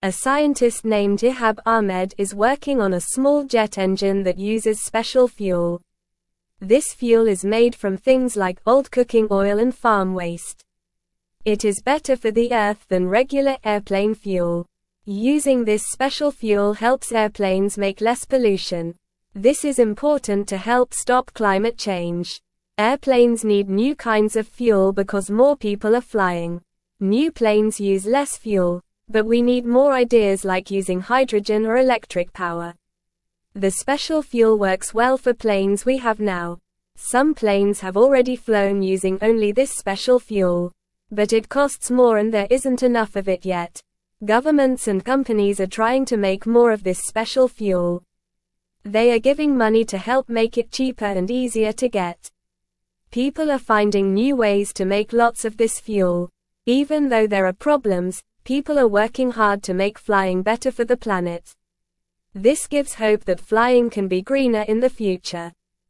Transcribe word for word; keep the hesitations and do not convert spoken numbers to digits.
A scientist named Ihab Ahmed is working on a small jet engine that uses special fuel. This fuel is made from things like old cooking oil and farm waste. It is better for the earth than regular airplane fuel. Using this special fuel helps airplanes make less pollution. This is important to help stop climate change. Airplanes need new kinds of fuel because more people are flying. New planes use less fuel, but we need more ideas like using hydrogen or electric power. The special fuel works well for planes we have now. Some planes have already flown using only this special fuel. But it costs more and there isn't enough of it yet. Governments and companies are trying to make more of this special fuel. They are giving money to help make it cheaper and easier to get. People are finding new ways to make lots of this fuel. Even though there are problems, people are working hard to make flying better for the planet. This gives hope that flying can be greener in the future.